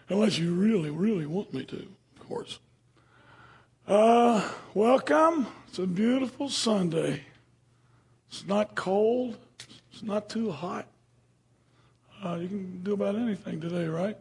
Unless you really, really want me to, of course. Welcome. It's a beautiful Sunday. It's not cold. It's not too hot. You can do about anything today, right?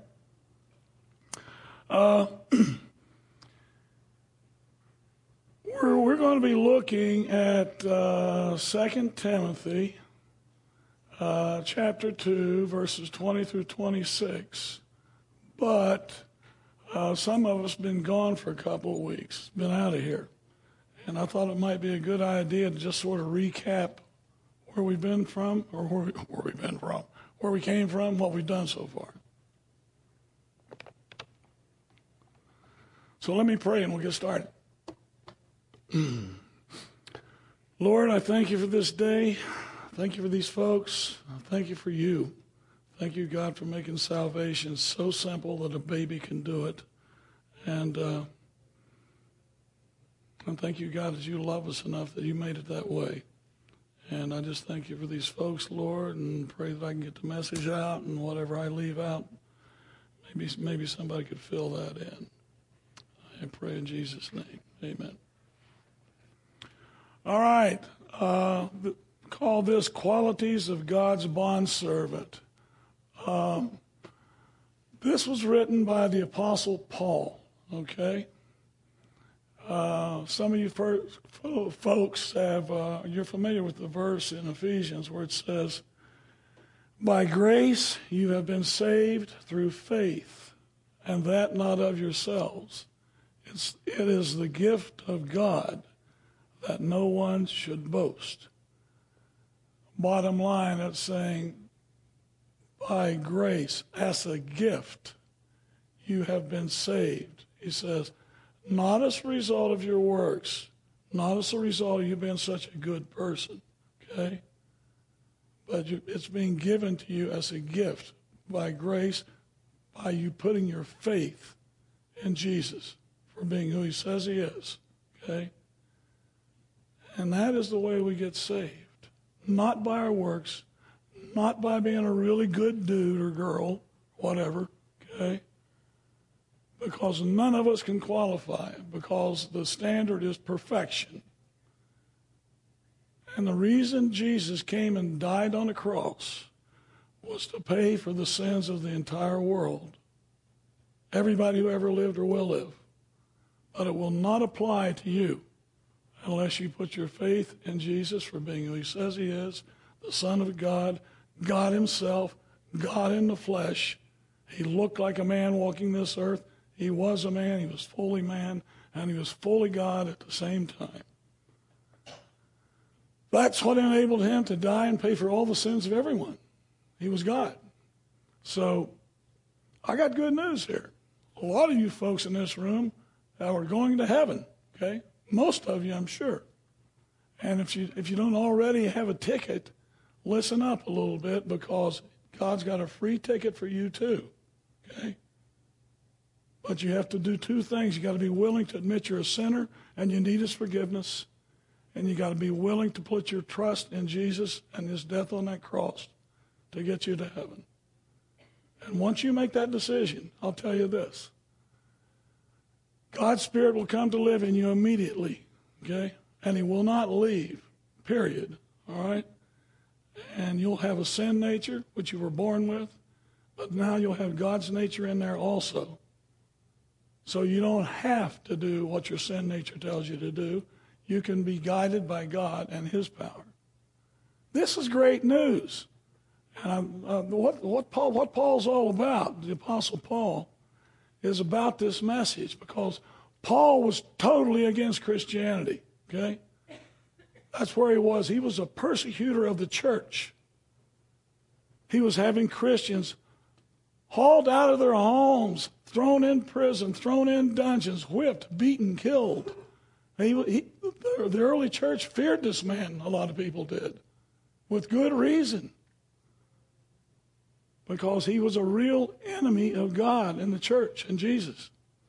We're going to be looking at 2 Timothy chapter 2, verses 20 through 26. But some of us have been gone for a couple of weeks, been out of here. And I thought it might be a good idea to just sort of recap where we've been from, or where we came from, what we've done so far. So let me pray and we'll get started. Lord, I thank you for this day. Thank you for these folks. Thank you for you. Thank you, God, for making salvation so simple that a baby can do it. And thank you, God, that you love us enough that you made it that way. And I just thank you for these folks, Lord, and pray that I can get the message out, and whatever I leave out, maybe somebody could fill that in. I pray in Jesus' name. Amen. All right. Call this Qualities of God's Bondservant. This was written by the Apostle Paul, okay? Some of you folks you're familiar with the verse in Ephesians where it says, by grace you have been saved through faith, and that not of yourselves. It is the gift of God, that no one should boast. Bottom line, it's saying, by grace, as a gift, you have been saved. He says, not as a result of your works, not as a result of you being such a good person, okay? But it's being given to you as a gift by grace, by you putting your faith in Jesus for being who he says he is, okay? And that is the way we get saved. Not by our works, not by being a really good dude or girl, whatever, okay? Because none of us can qualify, because the standard is perfection. And the reason Jesus came and died on the cross was to pay for the sins of the entire world. Everybody who ever lived or will live. But it will not apply to you unless you put your faith in Jesus for being who he says he is, the Son of God, God himself, God in the flesh. He looked like a man walking this earth. He was a man, he was fully man, and he was fully God at the same time. That's what enabled him to die and pay for all the sins of everyone. He was God. So I got good news here. A lot of you folks in this room are going to heaven, okay? Most of you, I'm sure. And if you don't already have a ticket, listen up a little bit, because God's got a free ticket for you too, okay? But you have to do two things. You got to be willing to admit you're a sinner and you need his forgiveness. And you got to be willing to put your trust in Jesus and his death on that cross to get you to heaven. And once you make that decision, I'll tell you this. God's Spirit will come to live in you immediately, okay? And he will not leave, period, all right? And you'll have a sin nature, which you were born with, but now you'll have God's nature in there also. So you don't have to do what your sin nature tells you to do. You can be guided by God and his power. This is great news. And what Paul's all about, the Apostle Paul, is about this message, because Paul was totally against Christianity, okay? That's where he was. He was a persecutor of the church. He was having Christians hauled out of their homes, thrown in prison, thrown in dungeons, whipped, beaten, killed. The early church feared this man, a lot of people did, with good reason. Because he was a real enemy of God and the church and Jesus.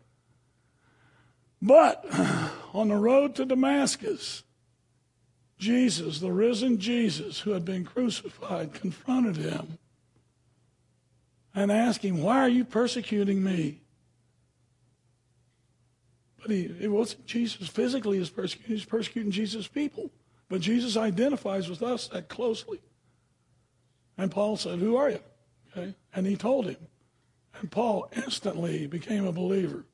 But on the road to Damascus, Jesus, the risen Jesus who had been crucified, confronted him and asked him, "Why are you persecuting me?" But it wasn't Jesus physically is persecuting. He's persecuting Jesus' people. But Jesus identifies with us that closely. And Paul said, "Who are you?" Okay? And he told him. And Paul instantly became a believer.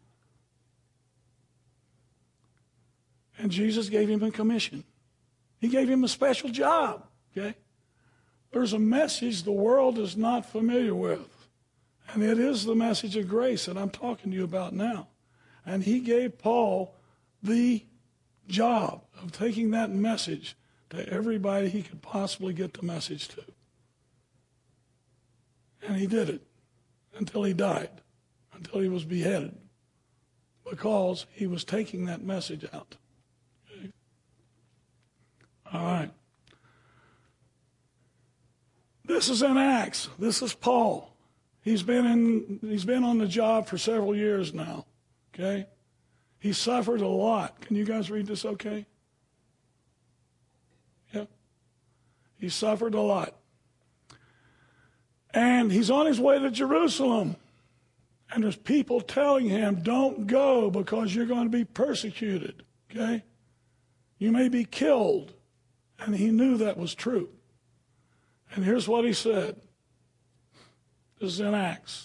And Jesus gave him a commission. He gave him a special job. Okay? There's a message the world is not familiar with. And it is the message of grace that I'm talking to you about now. And he gave Paul the job of taking that message to everybody he could possibly get the message to. And he did it until he died, until he was beheaded, because he was taking that message out. Okay? All right. This is in Acts. This is Paul. He's been on the job for several years now. Okay? He suffered a lot. Can you guys read this okay? Yeah. He suffered a lot. And he's on his way to Jerusalem. And there's people telling him, "Don't go because you're going to be persecuted." Okay? You may be killed. And he knew that was true. And here's what he said. This is in Acts.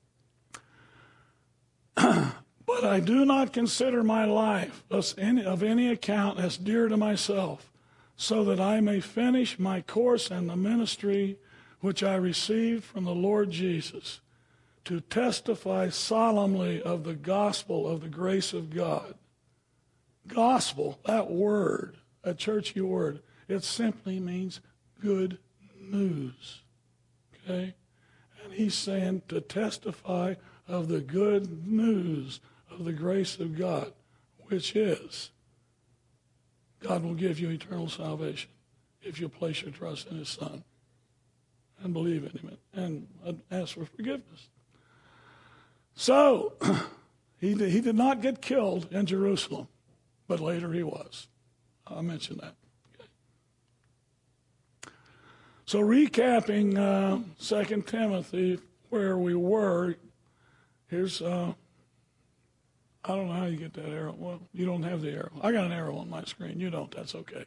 "But I do not consider my life of any account as dear to myself, so that I may finish my course and the ministry which I received from the Lord Jesus, to testify solemnly of the gospel of the grace of God." Gospel, that word, a churchy word, it simply means good news. Okay? And he's saying to testify of the good news of the grace of God, which is God will give you eternal salvation if you place your trust in his Son and believe in him and ask for forgiveness. So, he did not get killed in Jerusalem, but later he was. I'll mention that. Okay. So recapping 2 Timothy, where we were, here's... I don't know how you get that arrow. Well, you don't have the arrow. I got an arrow on my screen. You don't. That's okay.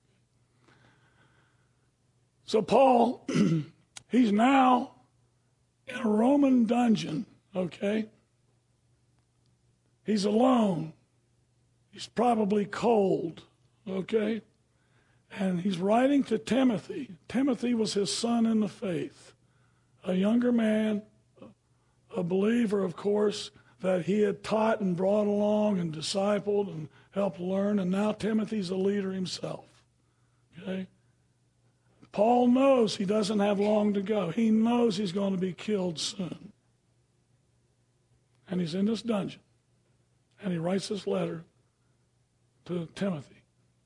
So Paul, he's now in a Roman dungeon, okay? He's alone. He's probably cold, okay? And he's writing to Timothy. Timothy was his son in the faith, a younger man, a believer, of course, that he had taught and brought along and discipled and helped learn, and now Timothy's a leader himself. Okay? Paul knows he doesn't have long to go. He knows he's going to be killed soon. And he's in this dungeon. And he writes this letter to Timothy.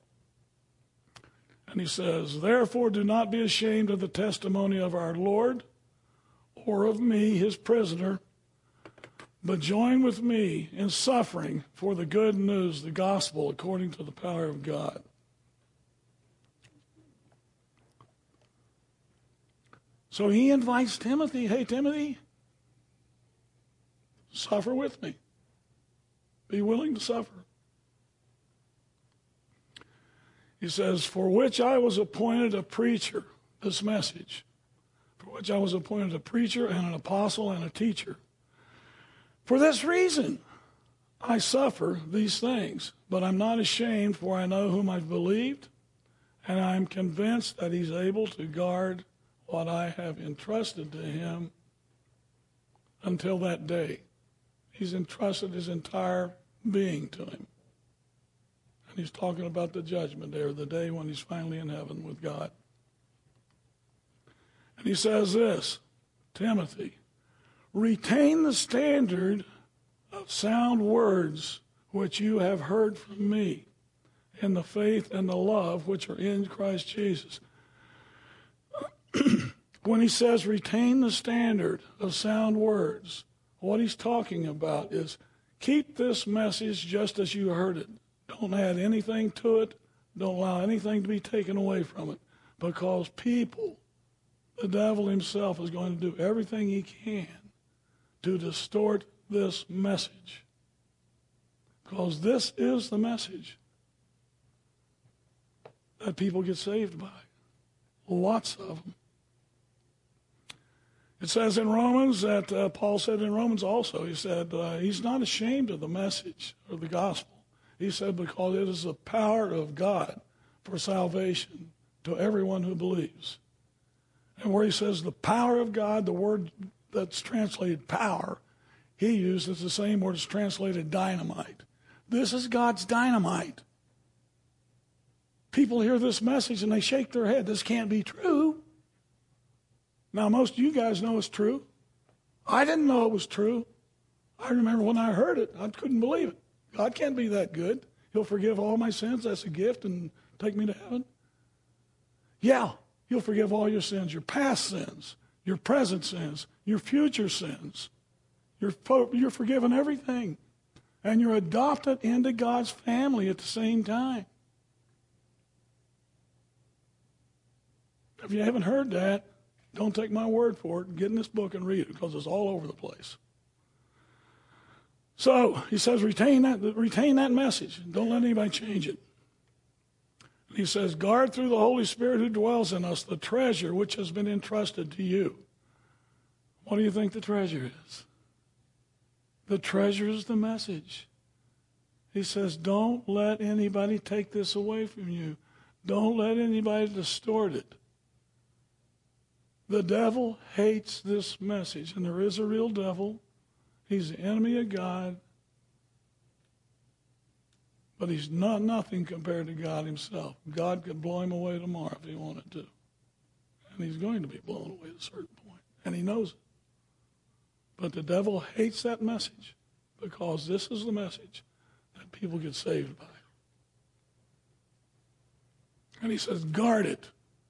And he says, "Therefore do not be ashamed of the testimony of our Lord, or of me, his prisoner, but join with me in suffering for the good news, the gospel, according to the power of God." So he invites Timothy, "Hey, Timothy, suffer with me. Be willing to suffer." He says, "For which I was appointed a preacher," this message, "for which I was appointed a preacher and an apostle and a teacher. For this reason, I suffer these things, but I'm not ashamed, for I know whom I've believed, and I'm convinced that he's able to guard what I have entrusted to him until that day." He's entrusted his entire being to him. And he's talking about the judgment day, or the day when he's finally in heaven with God. And he says this, "Timothy, retain the standard of sound words which you have heard from me in the faith and the love which are in Christ Jesus." When he says retain the standard of sound words, what he's talking about is keep this message just as you heard it. Don't add anything to it. Don't allow anything to be taken away from it, because people the devil himself is going to do everything he can to distort this message. Because this is the message that people get saved by. Lots of them. It says in Romans that Paul said in Romans also, he said, he's not ashamed of the message of the gospel. He said, because it is the power of God for salvation to everyone who believes. And where he says the power of God, the word that's translated power, he uses the same word as translated dynamite. This is God's dynamite. People hear this message and they shake their head. This can't be true. Now, most of you guys know it's true. I didn't know it was true. I remember when I heard it, I couldn't believe it. God can't be that good. He'll forgive all my sins. That's a gift and take me to heaven. Yeah, he'll forgive all your sins, your past sins, your present sins, your future sins. You're forgiven everything. And you're adopted into God's family at the same time. If you haven't heard that, don't take my word for it. Get in this book and read it because it's all over the place. So he says, retain that message. Don't let anybody change it. He says, guard through the Holy Spirit who dwells in us the treasure which has been entrusted to you. What do you think the treasure is? The treasure is the message. He says, don't let anybody take this away from you. Don't let anybody distort it. The devil hates this message, and there is a real devil. He's the enemy of God, but he's not nothing compared to God himself. God could blow him away tomorrow if he wanted to, and he's going to be blown away at a certain point, and he knows it. But the devil hates that message because this is the message that people get saved by. And he says, guard it.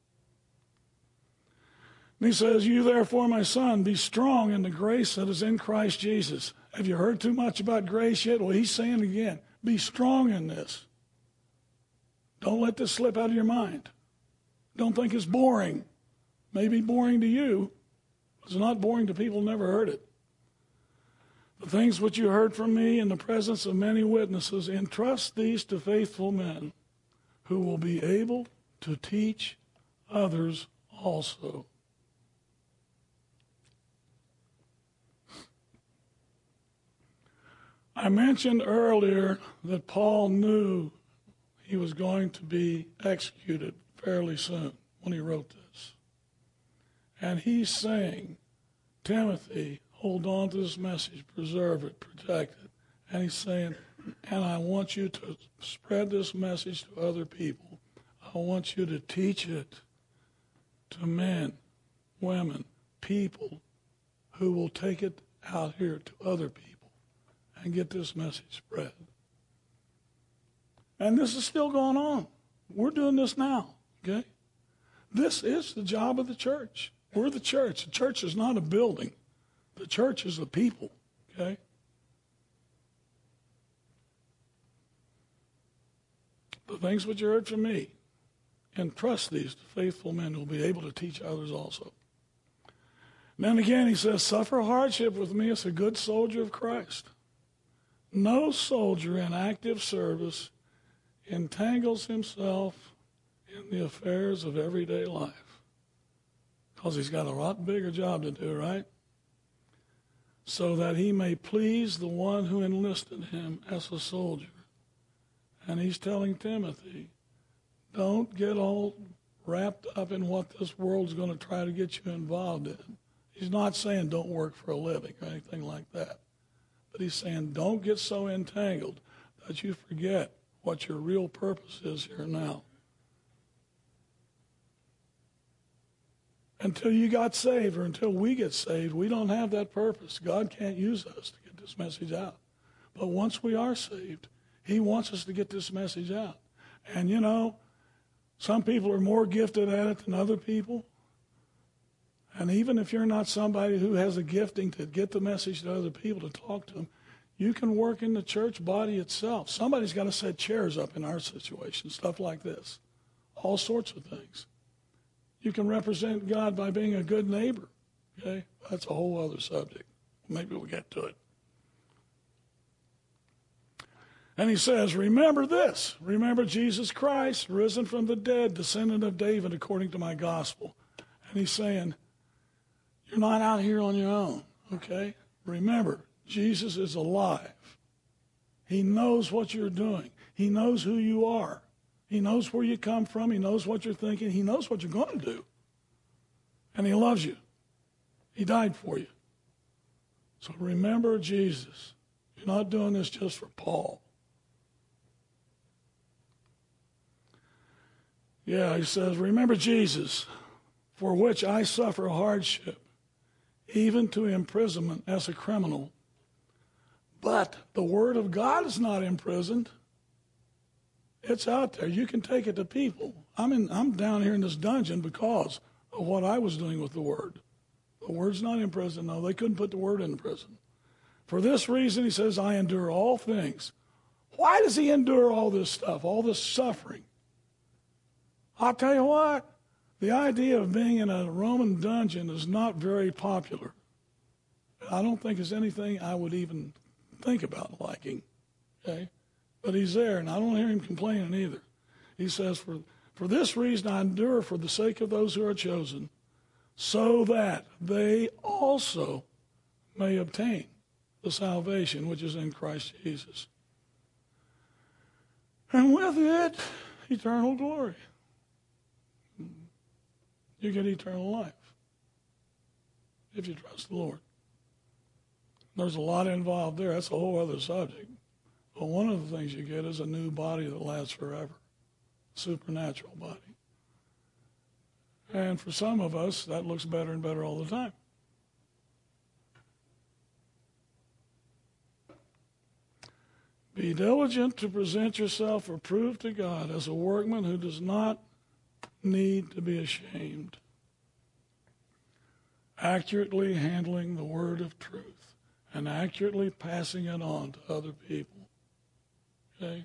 And he says, you therefore, my son, be strong in the grace that is in Christ Jesus. Have you heard too much about grace yet? Well, he's saying again, be strong in this. Don't let this slip out of your mind. Don't think it's boring. Maybe boring to you. It's not boring to people who never heard it. The things which you heard from me in the presence of many witnesses, entrust these to faithful men who will be able to teach others also. I mentioned earlier that Paul knew he was going to be executed fairly soon when he wrote this. And he's saying, Timothy, hold on to this message, preserve it, protect it. And he's saying, and I want you to spread this message to other people. I want you to teach it to men, women, people who will take it out here to other people and get this message spread. And this is still going on. We're doing this now, okay? This is the job of the church. We're the church. The church is not a building. The church is the people, okay? The things which you heard from me, entrust these to faithful men who will be able to teach others also. And then again, he says, suffer hardship with me as a good soldier of Christ. No soldier in active service entangles himself in the affairs of everyday life because he's got a lot bigger job to do, right? So that he may please the one who enlisted him as a soldier. And he's telling Timothy, don't get all wrapped up in what this world's going to try to get you involved in. He's not saying don't work for a living or anything like that. But he's saying don't get so entangled that you forget what your real purpose is here now. Until you got saved or until we get saved, we don't have that purpose. God can't use us to get this message out. But once we are saved, he wants us to get this message out. And you know, some people are more gifted at it than other people. And even if you're not somebody who has a gifting to get the message to other people, to talk to them, you can work in the church body itself. Somebody's got to set chairs up in our situation, stuff like this. All sorts of things. You can represent God by being a good neighbor. Okay? That's a whole other subject. Maybe we'll get to it. And he says, remember this. Remember Jesus Christ, risen from the dead, descendant of David according to my gospel. And he's saying, you're not out here on your own, okay? Remember, Jesus is alive. He knows what you're doing. He knows who you are. He knows where you come from. He knows what you're thinking. He knows what you're going to do. And he loves you. He died for you. So remember Jesus. You're not doing this just for Paul. Yeah, he says, remember Jesus, for which I suffer hardship, even to imprisonment as a criminal. But the word of God is not imprisoned. It's out there. You can take it to people. I'm down here in this dungeon because of what I was doing with the word. The word's not in prison. No, they couldn't put the word in prison. For this reason, he says, I endure all things. Why does he endure all this stuff, all this suffering? I'll tell you what, the idea of being in a Roman dungeon is not very popular. I don't think it's anything I would even think about liking. Okay? But he's there, and I don't hear him complaining either. He says, for this reason I endure for the sake of those who are chosen, so that they also may obtain the salvation which is in Christ Jesus. And with it, eternal glory. You get eternal life if you trust the Lord. There's a lot involved there. That's a whole other subject. But one of the things you get is a new body that lasts forever, a supernatural body. And for some of us, that looks better and better all the time. Be diligent to present yourself approved to God as a workman who does not need to be ashamed, accurately handling the word of truth and accurately passing it on to other people. Okay?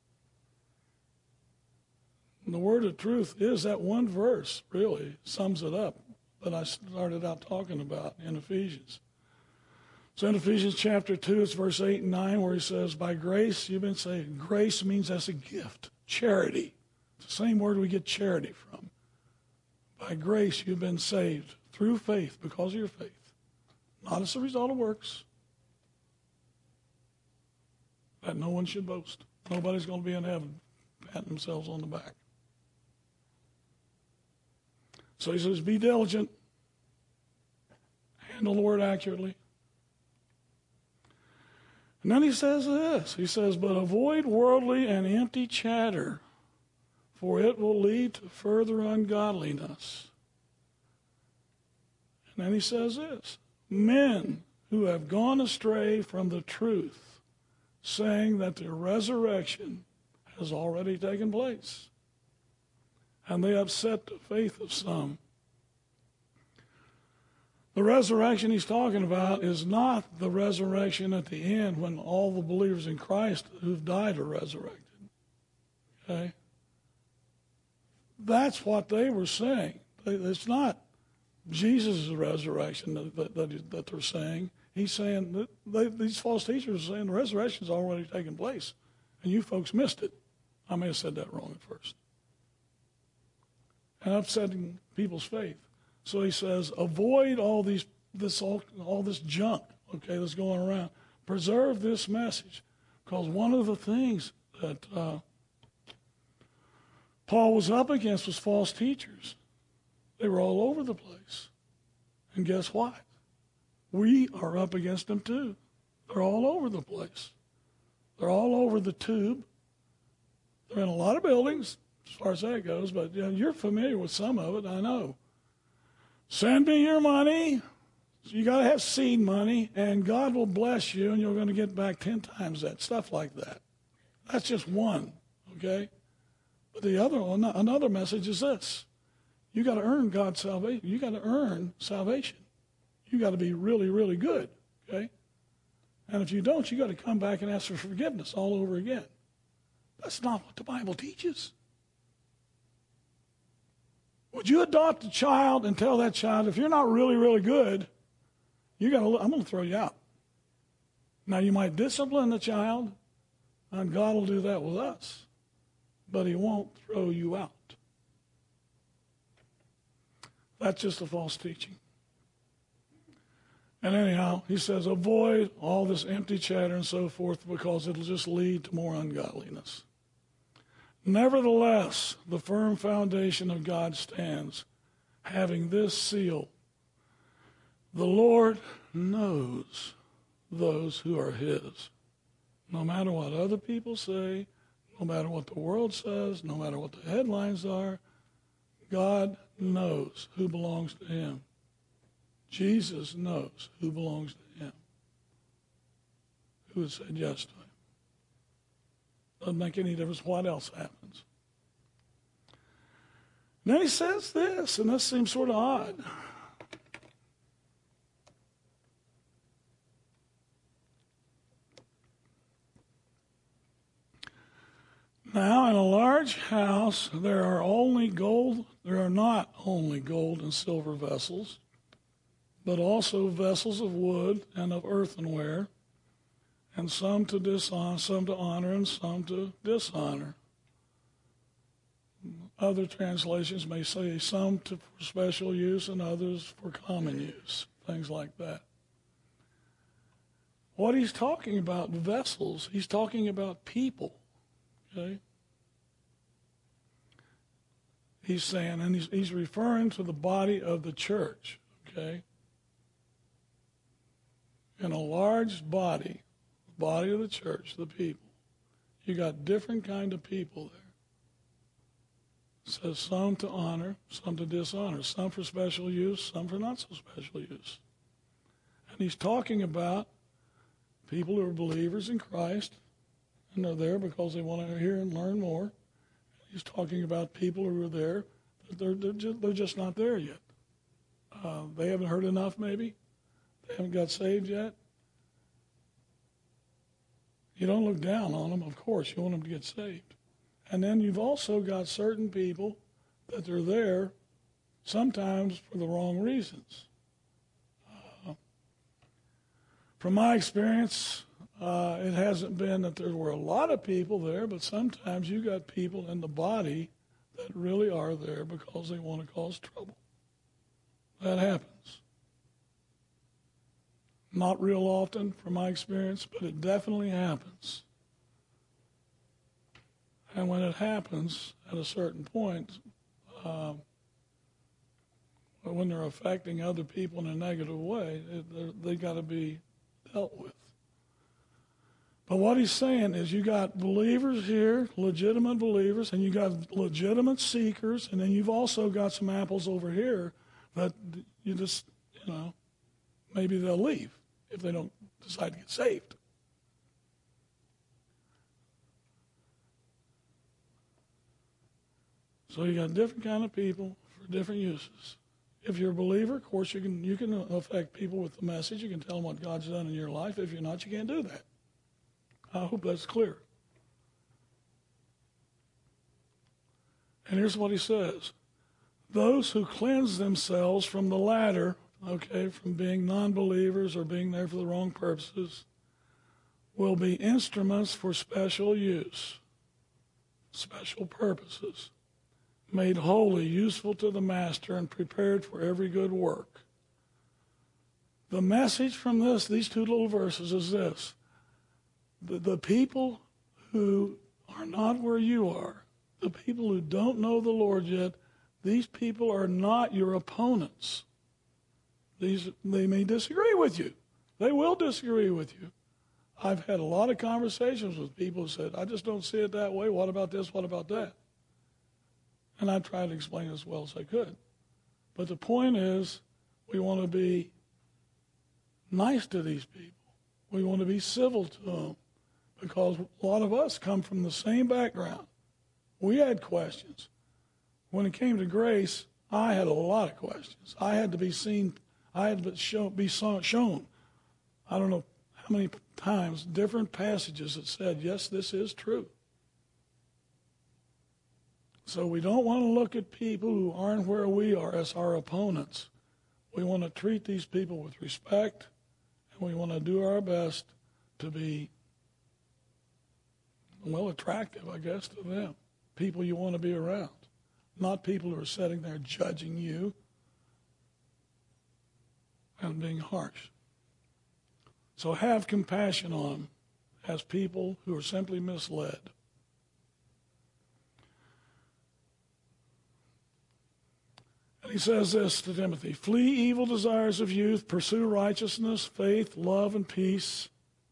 And the word of truth is that one verse, really, sums it up that I started out talking about in Ephesians. So in Ephesians chapter 2, it's verse 8 and 9 where he says, by grace you've been saved. Grace means that's a gift, charity. It's the same word we get charity from. By grace you've been saved through faith, because of your faith. Not as a result of works. That no one should boast. Nobody's going to be in heaven patting themselves on the back. So he says, be diligent. Handle the word accurately. And then he says this. He says, but avoid worldly and empty chatter, for it will lead to further ungodliness. And then he says this, men who have gone astray from the truth, saying that the resurrection has already taken place. And they upset the faith of some. The resurrection he's talking about is not the resurrection at the end when all the believers in Christ who've died are resurrected. Okay? That's what they were saying. It's not Jesus' resurrection that they're saying. He's saying that these false teachers are saying the resurrection's already taken place, and you folks missed it. I may have said that wrong at first. And upsetting people's faith. So he says, avoid all this junk, okay, that's going around. Preserve this message, because one of the things that Paul was up against was false teachers. They were all over the place. And guess what? We are up against them too. They're all over the place. They're all over the tube. They're in a lot of buildings, as far as that goes, but you're familiar with some of it, I know. Send me your money. You got to have seed money, and God will bless you, and you're going to get back 10 times that, stuff like that. That's just one, okay? But the other one, another message is this. You got to earn God's salvation. You got to earn salvation. You got to be really, really good, okay? And if you don't, you got to come back and ask for forgiveness all over again. That's not what the Bible teaches. Would you adopt a child and tell that child, if you're not really, really good, I'm going to throw you out? Now, you might discipline the child, and God will do that with us, but he won't throw you out. That's just a false teaching. And anyhow, he says, avoid all this empty chatter and so forth, because it'll just lead to more ungodliness. Nevertheless, the firm foundation of God stands, having this seal: the Lord knows those who are his. No matter what other people say, no matter what the world says, no matter what the headlines are, God knows who belongs to him. Jesus knows who belongs to him, who has said yes to him. Doesn't make any difference what else happens. And then he says this, and this seems sort of odd. Now, in a large house, there are not only gold and silver vessels, but also vessels of wood and of earthenware, and some to dishonor, some to honor, and some to dishonor. Other translations may say some for special use and others for common use, things like that. What he's talking about, vessels, he's talking about people, okay? He's saying, and he's referring to the body of the church, okay? In a large body of the church, the people, you got different kind of people there. It says some to honor, some to dishonor, some for special use, some for not so special use. And he's talking about people who are believers in Christ, and they're there because they want to hear and learn more. He's talking about people who are there, but they're just not there yet. They haven't heard enough, maybe. They haven't got saved yet. You don't look down on them, of course. You want them to get saved. And then you've also got certain people that they're there sometimes for the wrong reasons. From my experience, it hasn't been that there were a lot of people there, but sometimes you got people in the body that really are there because they want to cause trouble. That happens. Not real often from my experience, but it definitely happens. And when it happens at a certain point, when they're affecting other people in a negative way, they got to be dealt with. But what he's saying is you got believers here, legitimate believers, and you got legitimate seekers, and then you've also got some apples over here that you just, maybe they'll leave if they don't decide to get saved. So you got different kind of people for different uses. If you're a believer, of course, you can affect people with the message. You can tell them what God's done in your life. If you're not, you can't do that. I hope that's clear. And here's what he says. Those who cleanse themselves from the latter, from being non-believers or being there for the wrong purposes, will be instruments for special use, special purposes, made holy, useful to the master, and prepared for every good work. The message from these two little verses is this. The people who are not where you are, the people who don't know the Lord yet, these people are not your opponents. They may disagree with you. They will disagree with you. I've had a lot of conversations with people who said, I just don't see it that way. What about this? What about that? And I tried to explain as well as I could. But the point is, we want to be nice to these people. We want to be civil to them because a lot of us come from the same background. We had questions. When it came to grace, I had a lot of questions. I had to be seen. I had to be shown. I don't know how many times, different passages that said, yes, this is true. So we don't want to look at people who aren't where we are as our opponents. We want to treat these people with respect, and we want to do our best to be, well, attractive, I guess, to them. People you want to be around, not people who are sitting there judging you and being harsh. So have compassion on them as people who are simply misled. And he says this to Timothy, flee evil desires of youth, pursue righteousness, faith, love, and peace,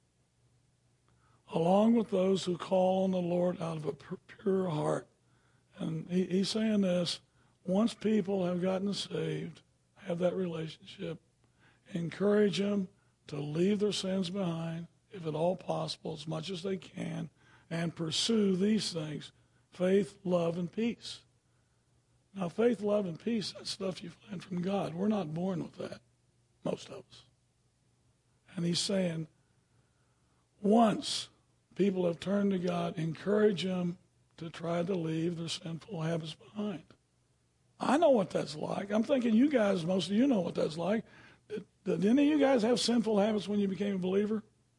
along with those who call on the Lord out of a pure heart. And he's saying this, once people have gotten saved, have that relationship, encourage them to leave their sins behind, if at all possible, as much as they can, and pursue these things, faith, love, and peace. Now, faith, love, and peace, that's stuff you find from God. We're not born with that, most of us. And he's saying, once people have turned to God, encourage them to try to leave their sinful habits behind. I know what that's like. I'm thinking you guys, most of you know what that's like. Did any of you guys have sinful habits when you became a believer?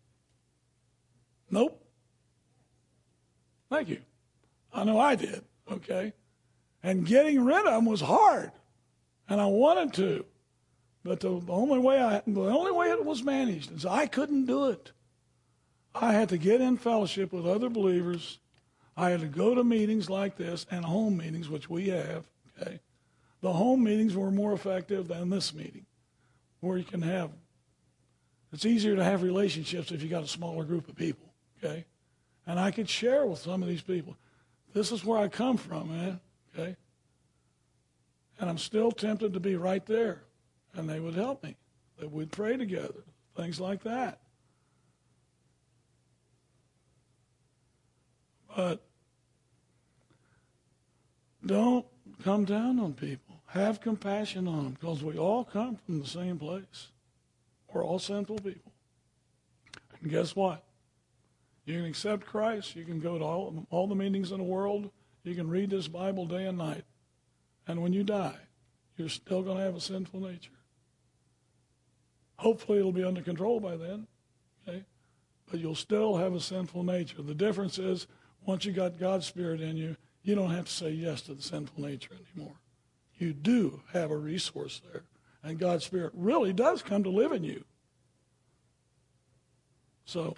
Nope. Thank you. I know I did, okay? And getting rid of them was hard, and I wanted to, but the only way it was managed is I couldn't do it. I had to get in fellowship with other believers. I had to go to meetings like this and home meetings, which we have. Okay, the home meetings were more effective than this meeting, where you can have. It's easier to have relationships if you got a smaller group of people. Okay, and I could share with some of these people. This is where I come from, man. Okay? And I'm still tempted to be right there. And they would help me. That we'd pray together. Things like that. But don't come down on people. Have compassion on them, because we all come from the same place. We're all sinful people. And guess what? You can accept Christ. You can go to all the meetings in the world. You can read this Bible day and night. And when you die, you're still going to have a sinful nature. Hopefully it'll be under control by then. Okay? But you'll still have a sinful nature. The difference is, once you got God's Spirit in you, you don't have to say yes to the sinful nature anymore. You do have a resource there. And God's Spirit really does come to live in you. So,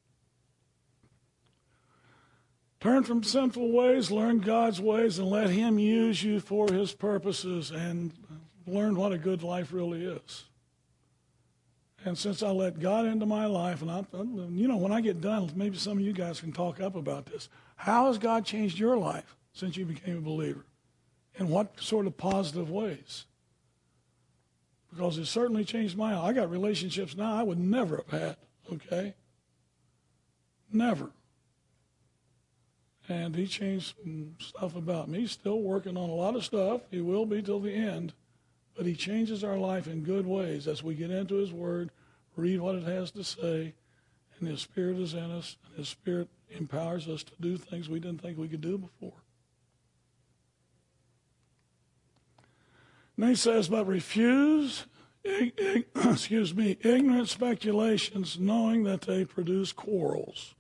turn from sinful ways, learn God's ways, and let Him use you for His purposes, and learn what a good life really is. And since I let God into my life, and when I get done, maybe some of you guys can talk up about this. How has God changed your life since you became a believer? In what sort of positive ways? Because it certainly changed my life. I got relationships now I would never have had, okay? Never. And He changed some stuff about me. He's still working on a lot of stuff. He will be till the end. But He changes our life in good ways as we get into His Word, read what it has to say, and His Spirit is in us, and His Spirit empowers us to do things we didn't think we could do before. And He says, but refuse, ignorant speculations, knowing that they produce quarrels.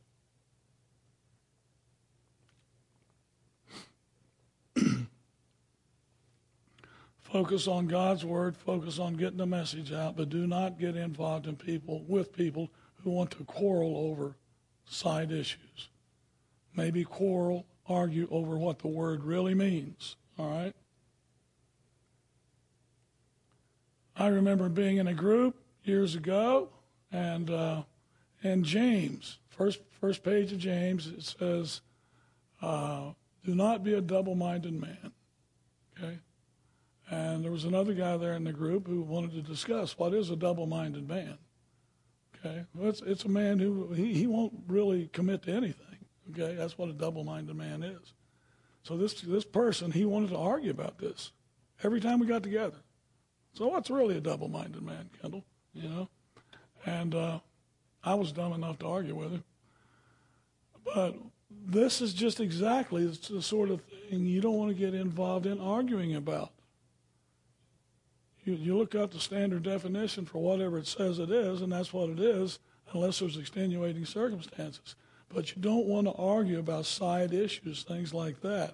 Focus on God's Word, focus on getting the message out, but do not get involved with people who want to quarrel over side issues. Maybe quarrel, argue over what the Word really means, all right? I remember being in a group years ago, and in James, first page of James, it says, do not be a double-minded man, okay? And there was another guy there in the group who wanted to discuss what is a double-minded man. Okay, well, it's a man who he won't really commit to anything. Okay, that's what a double-minded man is. So this person, he wanted to argue about this every time we got together. So what's really a double-minded man, Kendall? You know, and I was dumb enough to argue with him. But this is just exactly the sort of thing you don't want to get involved in arguing about. You look up the standard definition for whatever it says it is, and that's what it is, unless there's extenuating circumstances. But you don't want to argue about side issues, things like that.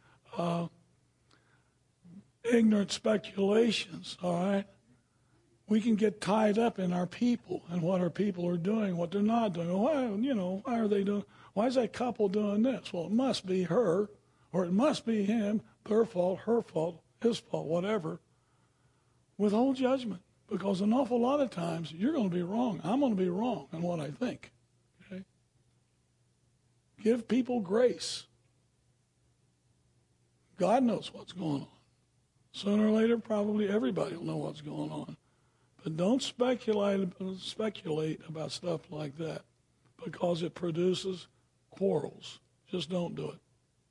Ignorant speculations, all right? We can get tied up in our people and what our people are doing, what they're not doing. Why are they doing? Why is that couple doing this? Well, it must be her, or it must be him, their fault, her fault, his fault, whatever. Withhold judgment, because an awful lot of times you're going to be wrong. I'm going to be wrong in what I think. Okay? Give people grace. God knows what's going on. Sooner or later, probably everybody will know what's going on. But don't speculate about stuff like that, because it produces quarrels. Just don't do it.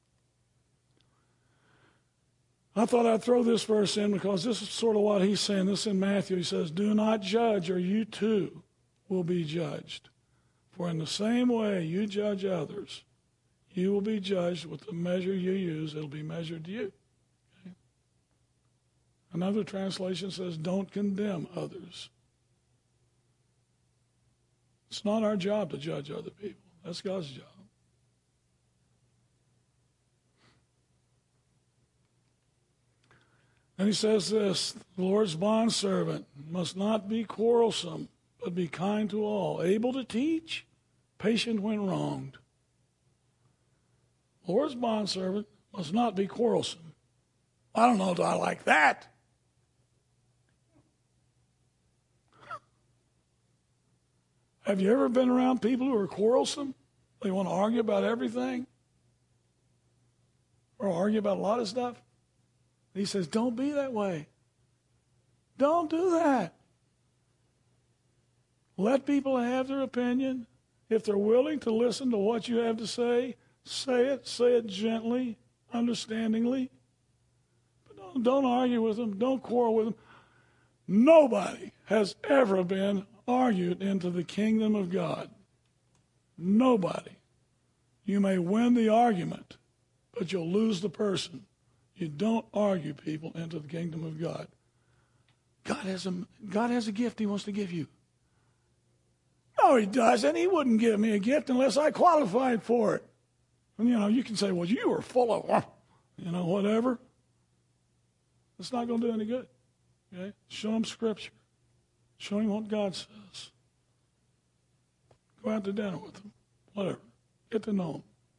I thought I'd throw this verse in because this is sort of what he's saying. This is in Matthew. He says, do not judge, or you too will be judged. For in the same way you judge others, you will be judged with the measure you use. It'll be measured to you. Okay? Another translation says, don't condemn others. It's not our job to judge other people. That's God's job. And he says this, the Lord's bondservant must not be quarrelsome, but be kind to all, able to teach, patient when wronged. The Lord's bondservant must not be quarrelsome. I don't know if I like that. Have you ever been around people who are quarrelsome? They want to argue about everything? Or argue about a lot of stuff? He says, don't be that way. Don't do that. Let people have their opinion. If they're willing to listen to what you have to say it gently, understandingly. But don't argue with them. Don't quarrel with them. Nobody has ever been argued into the kingdom of God. Nobody. You may win the argument, but you'll lose the person. You don't argue people into the kingdom of God. God has a gift he wants to give you. No, he doesn't. He wouldn't give me a gift unless I qualified for it. And, you can say, well, you are full of, whatever. It's not going to do any good. Okay? Show him Scripture. Show him what God says. Go out to dinner with him. Whatever. Get to know him.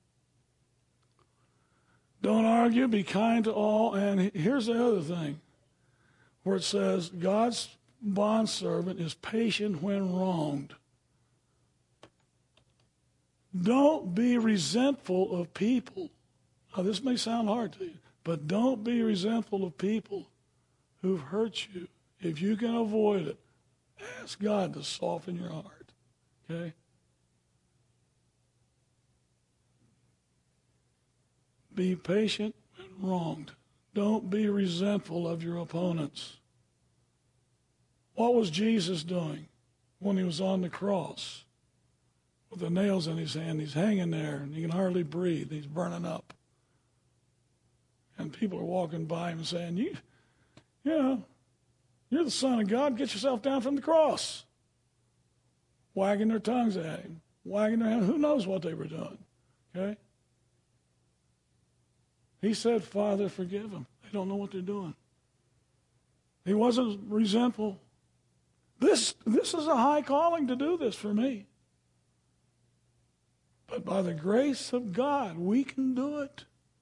Don't argue, be kind to all. And here's the other thing, where it says, God's bondservant is patient when wronged. Don't be resentful of people. Now, this may sound hard to you, but don't be resentful of people who've hurt you. If you can avoid it, ask God to soften your heart. Okay? Be patient when wronged. Don't be resentful of your opponents. What was Jesus doing when he was on the cross? With the nails in his hand, he's hanging there, and he can hardly breathe. He's burning up. And people are walking by him saying, you're the Son of God. Get yourself down from the cross. Wagging their tongues at him. Wagging their hands. Who knows what they were doing? Okay? He said, Father, forgive them. They don't know what they're doing. He wasn't resentful. This is a high calling to do this for me. But by the grace of God, we can do it.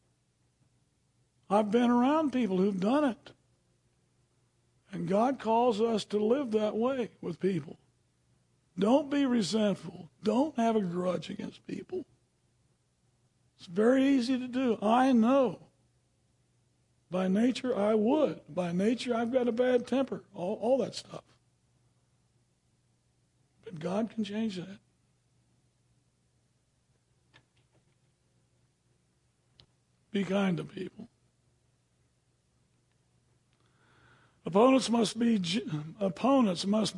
I've been around people who've done it. And God calls us to live that way with people. Don't be resentful. Don't have a grudge against people. It's very easy to do. I know. By nature, I would. By nature, I've got a bad temper. All that stuff. But God can change that. Be kind to people. Opponents must be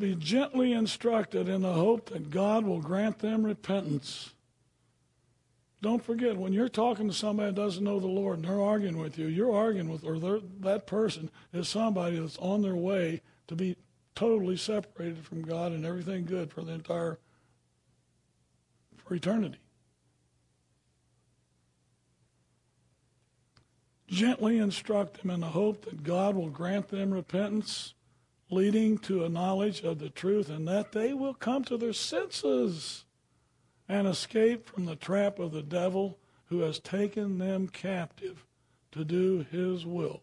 gently instructed in the hope that God will grant them repentance. Don't forget, when you're talking to somebody that doesn't know the Lord and they're arguing with you, you're arguing with, or that person is somebody that's on their way to be totally separated from God and everything good for eternity. Gently instruct them in the hope that God will grant them repentance, leading to a knowledge of the truth, and that they will come to their senses and escape from the trap of the devil who has taken them captive to do his will.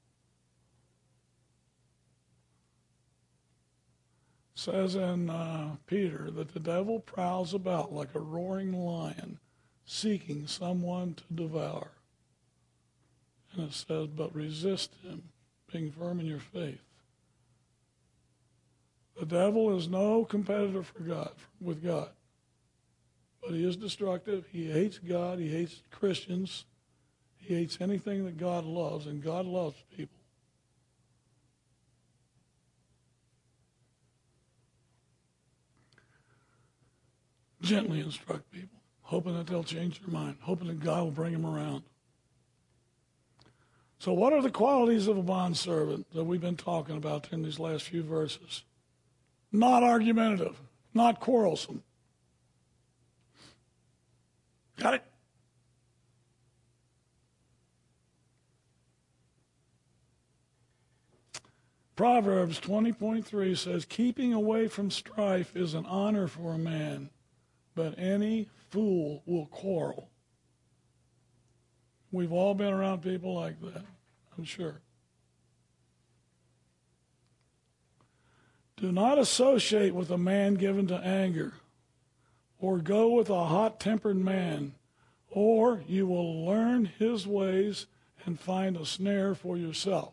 It says in Peter that the devil prowls about like a roaring lion, seeking someone to devour. And it says, but resist him, being firm in your faith. The devil is no competitor with God. But he is destructive. He hates God. He hates Christians. He hates anything that God loves, and God loves people. Gently instruct people, hoping that they'll change their mind, hoping that God will bring them around. So what are the qualities of a bondservant that we've been talking about in these last few verses? Not argumentative, not quarrelsome. Got it? Proverbs 20.3 says, keeping away from strife is an honor for a man, but any fool will quarrel. We've all been around people like that, I'm sure. Do not associate with a man given to anger, or go with a hot-tempered man, or you will learn his ways and find a snare for yourself.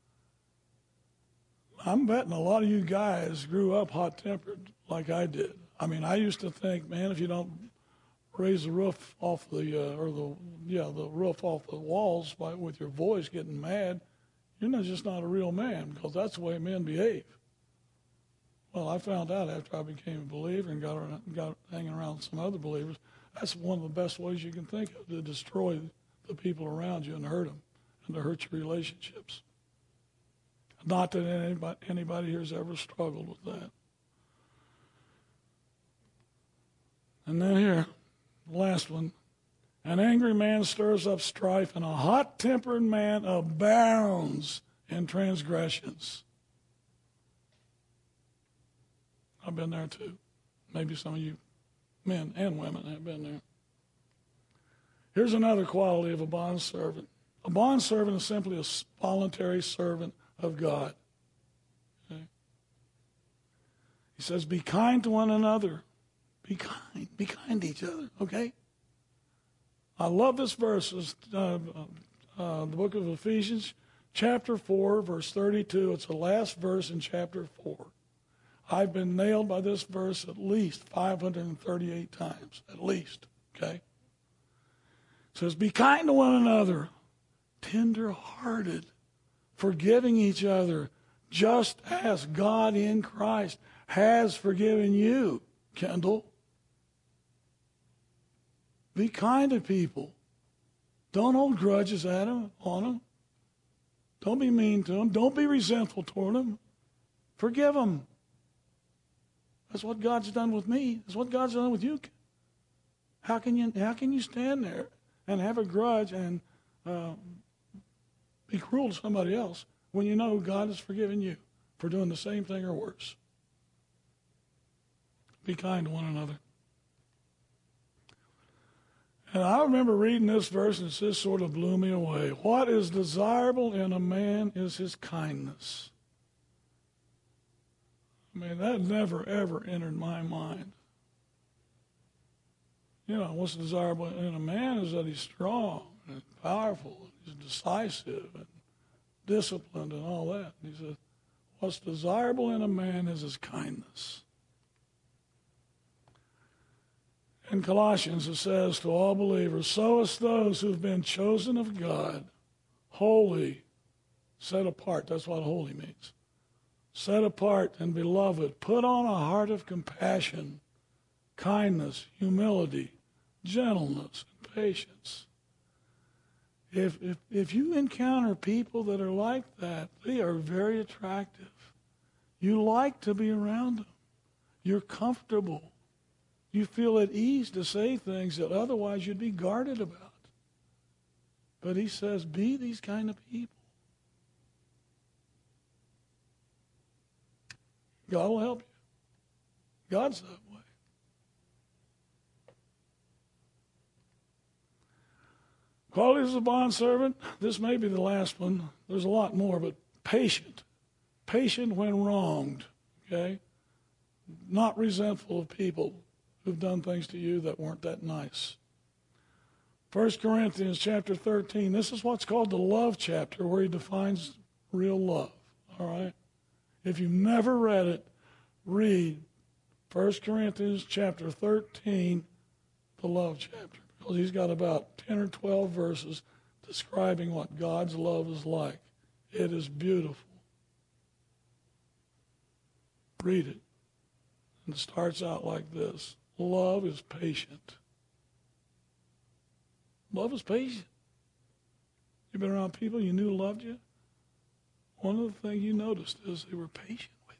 I'm betting a lot of you guys grew up hot-tempered like I did. I mean, I used to think, man, if you don't raise the roof off the roof off the walls with your voice getting mad, you're just not a real man, because that's the way men behave. Well, I found out after I became a believer and got hanging around some other believers, that's one of the best ways you can think of to destroy the people around you and hurt them and to hurt your relationships. Not that anybody here has ever struggled with that. And then here, the last one. An angry man stirs up strife, and a hot-tempered man abounds in transgressions. I've been there too. Maybe some of you men and women have been there. Here's another quality of a bondservant. A bondservant is simply a voluntary servant of God. Okay? He says, be kind to one another. Be kind. Be kind to each other, okay? I love this verse. It's, the book of Ephesians, chapter 4, verse 32. It's the last verse in chapter 4. I've been nailed by this verse at least 538 times, at least, okay? It says, be kind to one another, tender-hearted, forgiving each other, just as God in Christ has forgiven you, Kendall. Be kind to people. Don't hold grudges on them. Don't be mean to them. Don't be resentful toward them. Forgive them. That's what God's done with me. That's what God's done with you. How can you stand there and have a grudge and be cruel to somebody else when you know God has forgiven you for doing the same thing or worse? Be kind to one another. And I remember reading this verse, and it just sort of blew me away. What is desirable in a man is his kindness. I mean, that never, ever entered my mind. You know, what's desirable in a man is that he's strong and powerful, and he's decisive and disciplined and all that. And he says, what's desirable in a man is his kindness. In Colossians, it says to all believers, so as those who've been chosen of God, holy, set apart. That's what holy means. Set apart and beloved, put on a heart of compassion, kindness, humility, gentleness, and patience. If you encounter people that are like that, they are very attractive. You like to be around them. You're comfortable. You feel at ease to say things that otherwise you'd be guarded about. But he says, be these kind of people. God will help you. God's that way. Qualities of a bondservant. This may be the last one. There's a lot more, but patient. Patient when wronged. Okay? Not resentful of people who've done things to you that weren't that nice. 1 Corinthians chapter 13. This is what's called the love chapter, where he defines real love. All right? If you've never read it, read 1 Corinthians chapter 13, the love chapter. Because he's got about 10 or 12 verses describing what God's love is like. It is beautiful. Read it. And it starts out like this. Love is patient. Love is patient. You've been around people you knew loved you. One of the things you noticed is they were patient with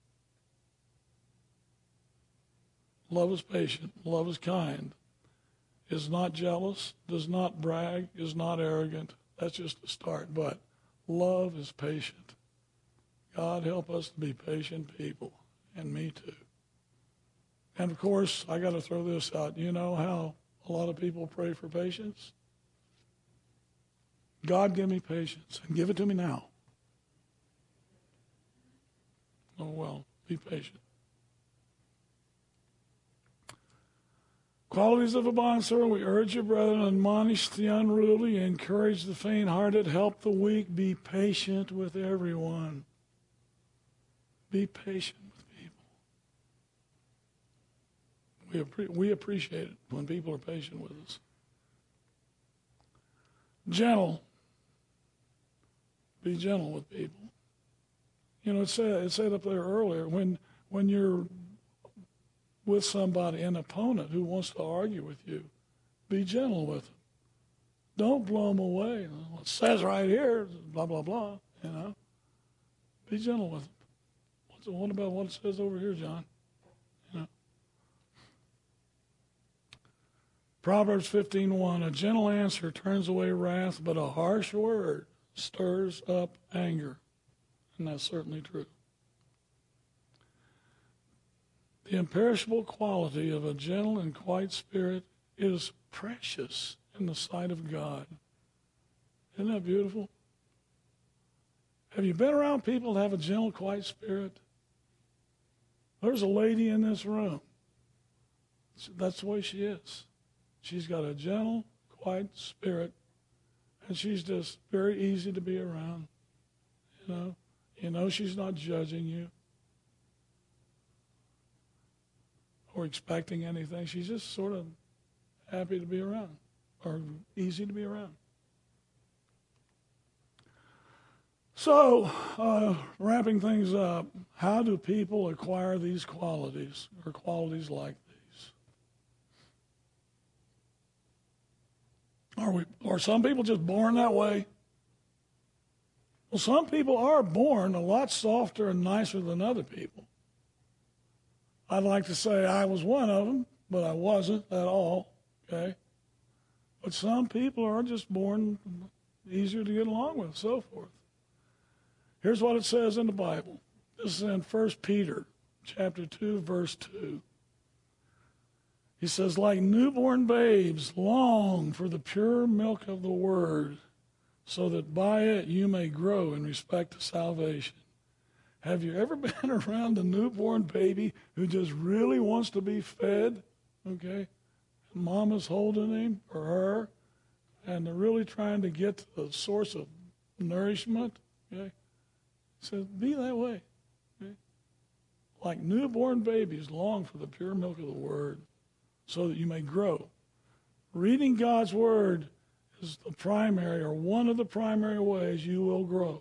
you. Love is patient. Love is kind. Is not jealous. Does not brag. Is not arrogant. That's just a start. But love is patient. God help us to be patient people. And me too. And of course, I got to throw this out. You know how a lot of people pray for patience? God, give me patience. And give it to me now. Oh, well, be patient. Qualities of a bondservant. We urge you, brethren, admonish the unruly, encourage the faint-hearted, help the weak, be patient with everyone. Be patient with people. We appreciate it when people are patient with us. Gentle. Be gentle with people. You know, it said up there earlier, when you're with somebody, an opponent who wants to argue with you, be gentle with them. Don't blow them away. Well, it says right here, blah, blah, blah, you know. Be gentle with them. What about what it says over here, John? You know. Proverbs 15:1, a gentle answer turns away wrath, but a harsh word stirs up anger. And that's certainly true. The imperishable quality of a gentle and quiet spirit is precious in the sight of God. Isn't that beautiful? Have you been around people that have a gentle, quiet spirit? There's a lady in this room. That's the way she is. She's got a gentle, quiet spirit, and she's just very easy to be around. You know she's not judging you or expecting anything. She's just sort of happy to be around or easy to be around. So, wrapping things up, how do people acquire these qualities or qualities like these? Are some people just born that way? Well, some people are born a lot softer and nicer than other people. I'd like to say I was one of them, but I wasn't at all, okay? But some people are just born easier to get along with, so forth. Here's what it says in the Bible. This is in 1 Peter chapter 2, verse 2. He says, like newborn babes, long for the pure milk of the word, so that by it you may grow in respect to salvation. Have you ever been around a newborn baby who just really wants to be fed? Okay? Mama's holding him or her, and they're really trying to get to the source of nourishment. Okay? He says, be that way. Okay? Like newborn babies, long for the pure milk of the word, so that you may grow. Reading God's word is the primary or one of the primary ways you will grow.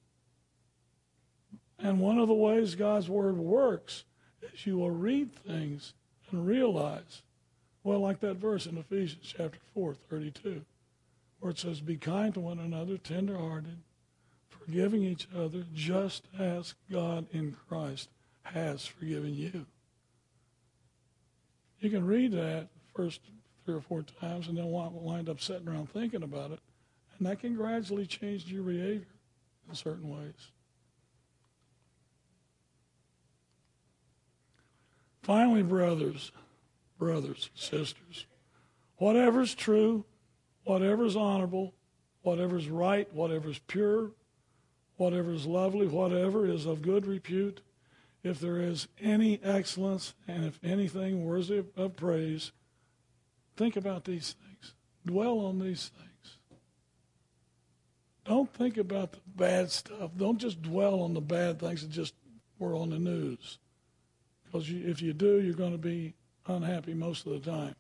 And one of the ways God's word works is you will read things and realize Well, like that verse in Ephesians chapter 4:32, where it says, be kind to one another, tender-hearted, forgiving each other, just as God in Christ has forgiven you. You can read that first 3 or 4 times and then wind up sitting around thinking about it, and that can gradually change your behavior in certain ways. Finally, brothers, sisters, whatever's true, whatever's honorable, whatever's right, whatever's pure, whatever's lovely, whatever is of good repute, if there is any excellence and if anything worthy of praise, think about these things. Dwell on these things. Don't think about the bad stuff. Don't just dwell on the bad things that just were on the news. Because if you do, you're going to be unhappy most of the time.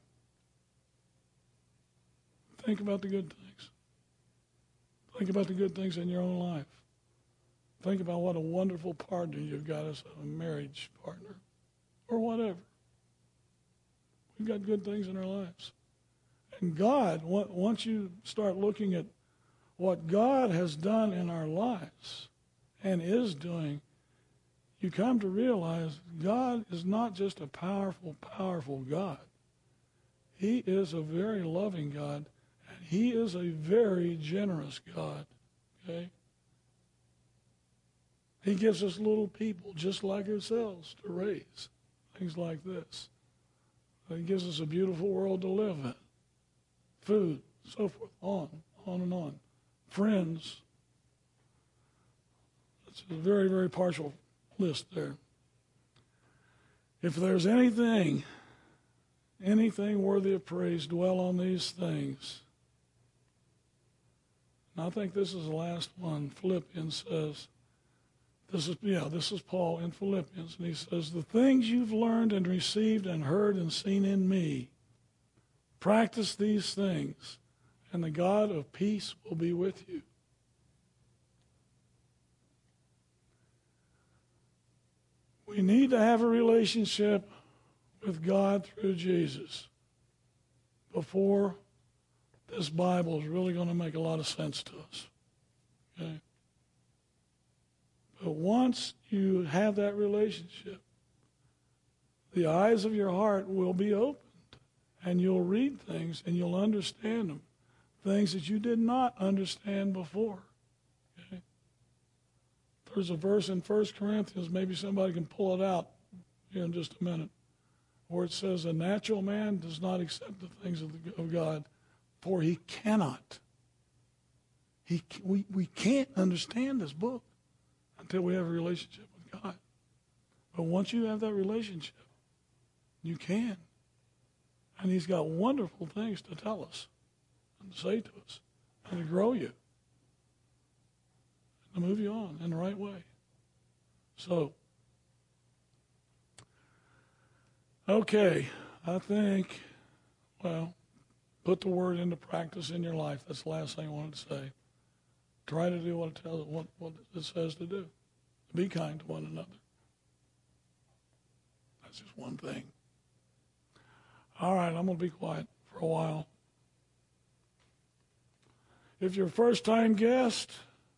Think about the good things. Think about the good things in your own life. Think about what a wonderful partner you've got as a marriage partner or whatever. We've got good things in our lives. And God, once you start looking at what God has done in our lives and is doing, you come to realize God is not just a powerful, powerful God. He is a very loving God, and He is a very generous God. Okay? He gives us little people just like ourselves to raise, things like this. He gives us a beautiful world to live in, food, so forth, on and on. Friends. It's a very, very partial list there. If there's anything worthy of praise, dwell on these things. And I think this is the last one. Philippians says, this is Paul in Philippians, and he says, the things you've learned and received and heard and seen in me, practice these things, and the God of peace will be with you. We need to have a relationship with God through Jesus before this Bible is really going to make a lot of sense to us. Okay? But once you have that relationship, the eyes of your heart will be opened, and you'll read things and you'll understand them, things that you did not understand before. Okay? There's a verse in 1 Corinthians, maybe somebody can pull it out here in just a minute, where it says, a natural man does not accept the things of God, for he cannot. We can't understand this book until we have a relationship with God. But once you have that relationship, you can. And He's got wonderful things to tell us and to say to us and to grow you and to move you on in the right way. So, okay, I think, put the word into practice in your life. That's the last thing I wanted to say. Try to do what it says to do. Be kind to one another. That's just one thing. All right, I'm going to be quiet for a while. If you're a first-time guest,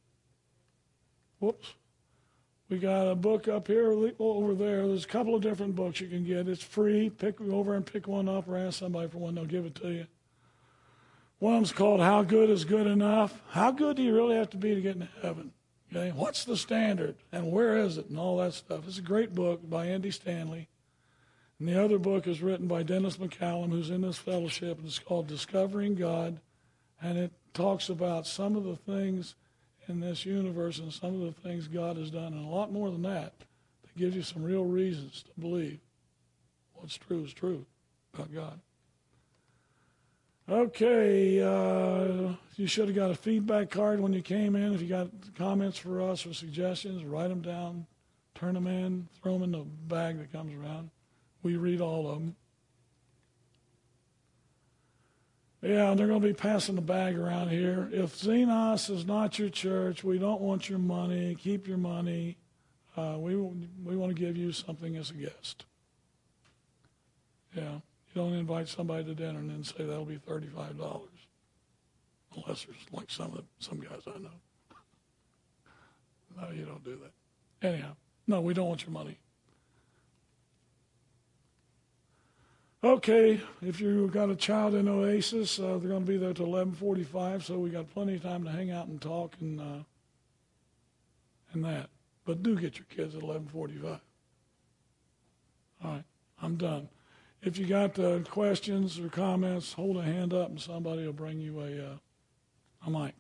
we got a book up here, over there. There's a couple of different books you can get. It's free. Pick over and pick one up or ask somebody for one. They'll give it to you. One of them's called How Good is Good Enough? How good do you really have to be to get into heaven? Okay, what's the standard and where is it and all that stuff? It's a great book by Andy Stanley. And the other book is written by Dennis McCallum, who's in this fellowship, and it's called Discovering God. And it talks about some of the things in this universe and some of the things God has done, and a lot more than that. That gives you some real reasons to believe what's true is true about God. Okay, you should have got a feedback card when you came in. If you got comments for us or suggestions, write them down, turn them in, throw them in the bag that comes around. We read all of them. Yeah, they're going to be passing the bag around here. If Xenos is not your church, we don't want your money. Keep your money. We want to give you something as a guest. Yeah. You don't invite somebody to dinner and then say that'll be $35, unless there's like some guys I know. No, you don't do that. Anyhow, no, we don't want your money. Okay, if you've got a child in Oasis, they're going to be there till 11:45, so we got plenty of time to hang out and talk and that. But do get your kids at 11:45. All right, I'm done. If you got questions or comments, hold a hand up and somebody will bring you a mic.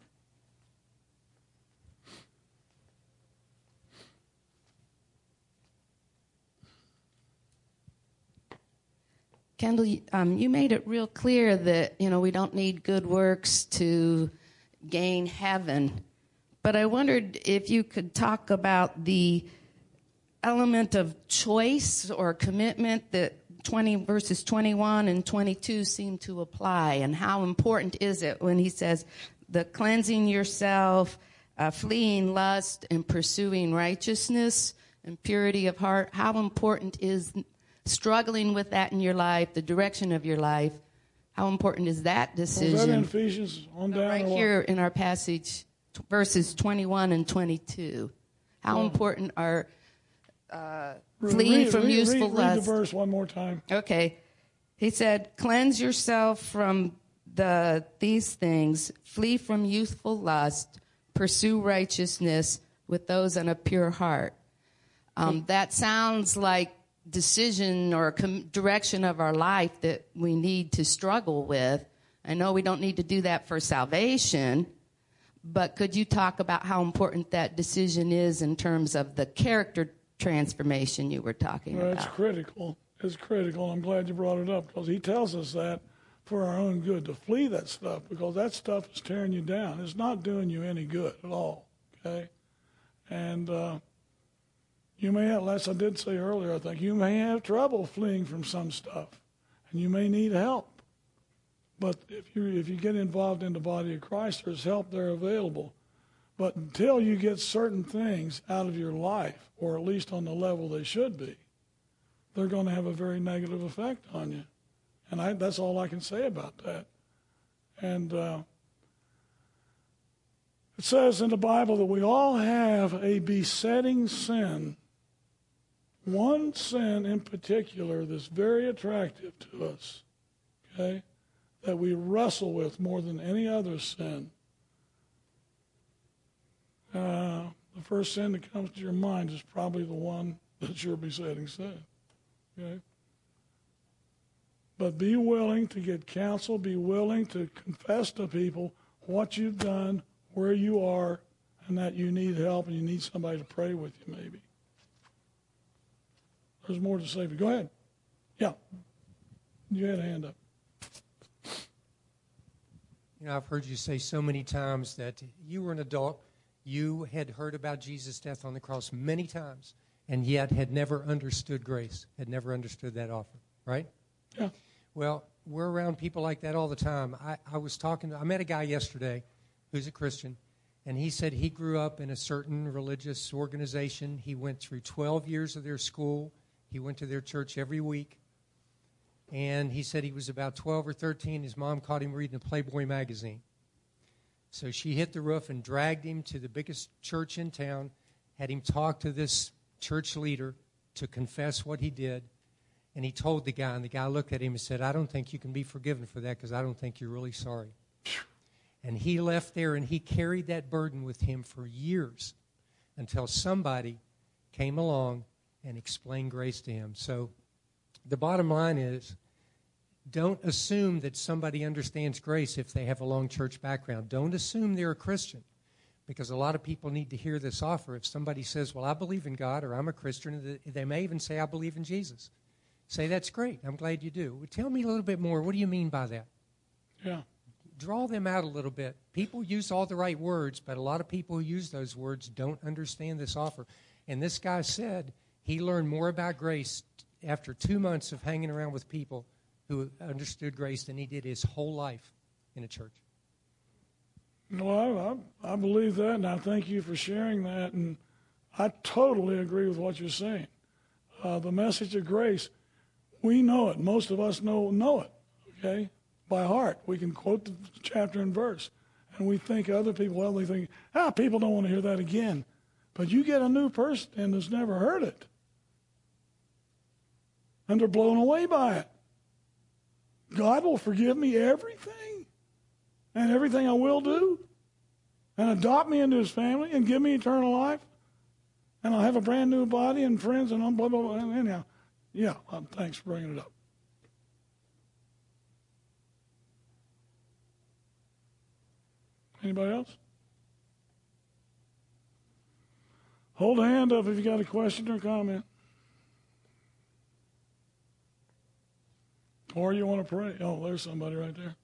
Kendall, you made it real clear that, we don't need good works to gain heaven. But I wondered if you could talk about the element of choice or commitment that verses 21 and 22 seem to apply, and how important is it when he says the cleansing yourself, fleeing lust, and pursuing righteousness and purity of heart. How important is struggling with that in your life, the direction of your life? How important is that decision? Was that in Ephesians on down? Right here in our passage, verses 21 and 22. How important are fleeing from useful lust? Read the verse one more time. Okay. He said, cleanse yourself from these things, flee from youthful lust, pursue righteousness with those in a pure heart. That sounds like decision or direction of our life that we need to struggle with. I know we don't need to do that for salvation, but could you talk about how important that decision is in terms of the character transformation you were talking about? It's critical. It's critical. I'm glad you brought it up, because he tells us that for our own good, to flee that stuff, because that stuff is tearing you down. It's not doing you any good at all, okay? And you may have, as I did say earlier, I think you may have trouble fleeing from some stuff, and you may need help. But if you get involved in the body of Christ, there's help there available. But until you get certain things out of your life, or at least on the level they should be, they're going to have a very negative effect on you. And that's all I can say about that. And it says in the Bible that we all have a besetting sin. One sin in particular that's very attractive to us, okay, that we wrestle with more than any other sin. The first sin that comes to your mind is probably the one that's your besetting sin, okay? But be willing to get counsel, be willing to confess to people what you've done, where you are, and that you need help and you need somebody to pray with you maybe. There's more to say, but go ahead. Yeah. You had a hand up. I've heard you say so many times that you were an adult, you had heard about Jesus' death on the cross many times, and yet had never understood grace, had never understood that offer, right? Yeah. Well, we're around people like that all the time. I met a guy yesterday who's a Christian, and he said he grew up in a certain religious organization. He went through 12 years of their school. He went to their church every week. And he said he was about 12 or 13. His mom caught him reading a Playboy magazine. So she hit the roof and dragged him to the biggest church in town, had him talk to this church leader to confess what he did. And he told the guy, and the guy looked at him and said, I don't think you can be forgiven for that, because I don't think you're really sorry. And he left there, and he carried that burden with him for years until somebody came along and explained grace to him. So the bottom line is, don't assume that somebody understands grace if they have a long church background. Don't assume they're a Christian, because a lot of people need to hear this offer. If somebody says, well, I believe in God, or I'm a Christian, they may even say, I believe in Jesus. Say, that's great. I'm glad you do. Well, tell me a little bit more. What do you mean by that? Yeah. Draw them out a little bit. People use all the right words, but a lot of people who use those words don't understand this offer. And this guy said he learned more about grace after 2 months of hanging around with people who understood grace than he did his whole life in a church. Well, I believe that, and I thank you for sharing that. And I totally agree with what you're saying. The message of grace, We know it. Most of us know it, okay, by heart. We can quote the chapter and verse. And we think other people, well, they think, people don't want to hear that again. But you get a new person in that's never heard it. And they're blown away by it. God will forgive me everything and everything I will do and adopt me into his family and give me eternal life. And I'll have a brand new body and friends and blah, blah, blah. Anyhow, yeah, thanks for bringing it up. Anybody else? Hold a hand up if you got a question or comment. Or you want to pray. Oh, there's somebody right there.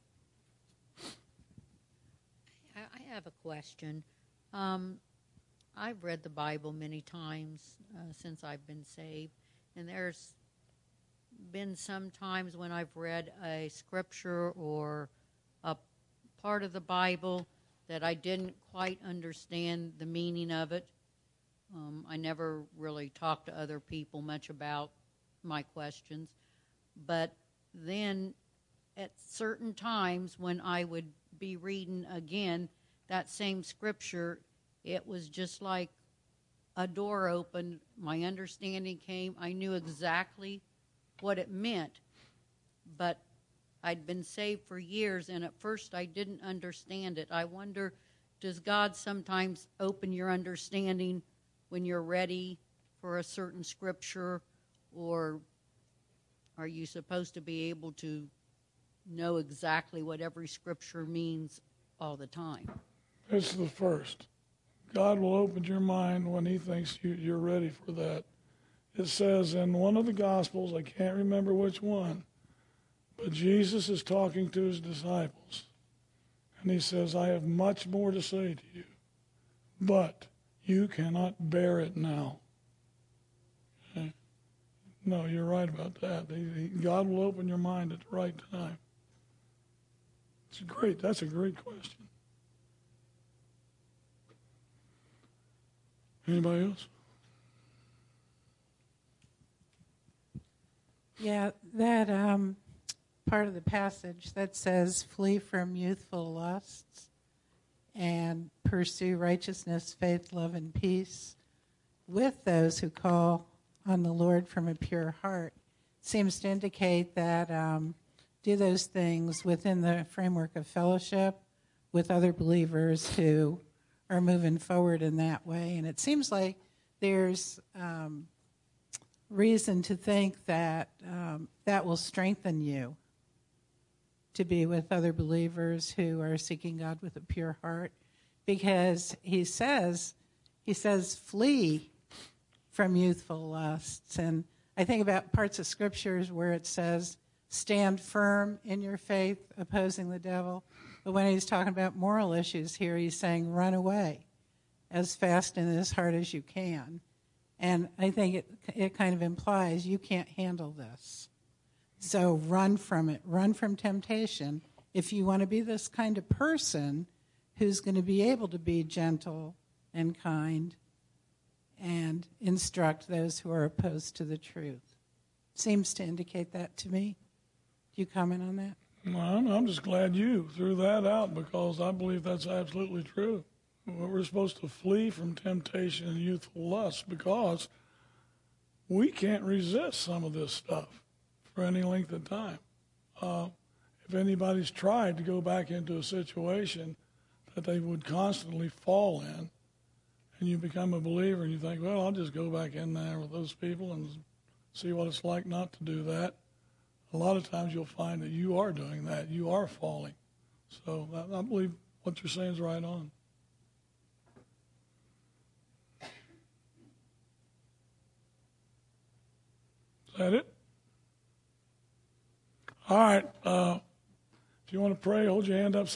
I have a question. I've read the Bible many times since I've been saved, and there's been some times when I've read a scripture or a part of the Bible that I didn't quite understand the meaning of it. I never really talked to other people much about my questions, but then at certain times when I would be reading again that same scripture, it was just like a door opened, my understanding came, I knew exactly what it meant, but I'd been saved for years, and at first I didn't understand it. I wonder, does God sometimes open your understanding when you're ready for a certain scripture, or are you supposed to be able to know exactly what every scripture means all the time? It's the first. God will open your mind when he thinks you're ready for that. It says in one of the Gospels, I can't remember which one, but Jesus is talking to his disciples. And he says, I have much more to say to you, but you cannot bear it now. Okay? No, you're right about that. God will open your mind at the right time. That's a great question. Anybody else? Yeah, that part of the passage that says, flee from youthful lusts and pursue righteousness, faith, love, and peace with those who call on the Lord from a pure heart, seems to indicate that do those things within the framework of fellowship with other believers who are moving forward in that way. And it seems like there's reason to think that that will strengthen you to be with other believers who are seeking God with a pure heart, because he says flee from youthful lusts. And I think about parts of scriptures where it says stand firm in your faith, opposing the devil. But when he's talking about moral issues here, he's saying run away as fast and as hard as you can. And I think it kind of implies you can't handle this. So run from it. Run from temptation if you want to be this kind of person who's going to be able to be gentle and kind and instruct those who are opposed to the truth. Seems to indicate that to me. Do you comment on that? Well, I'm just glad you threw that out, because I believe that's absolutely true. We're supposed to flee from temptation and youthful lust because we can't resist some of this stuff for any length of time. If anybody's tried to go back into a situation that they would constantly fall in, and you become a believer and you think, well, I'll just go back in there with those people and see what it's like not to do that, a lot of times you'll find that you are doing that. You are falling. So I believe what you're saying is right on. Is that it? All right. If you want to pray, hold your hand up.